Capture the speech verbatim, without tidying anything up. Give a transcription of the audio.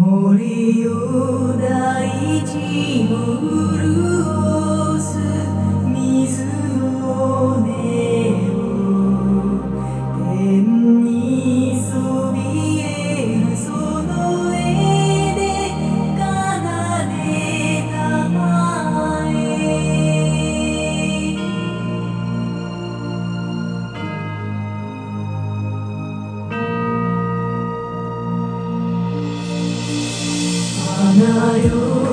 森よ大地を潤す水の音を天にそびえるその絵で奏でたまえ花よ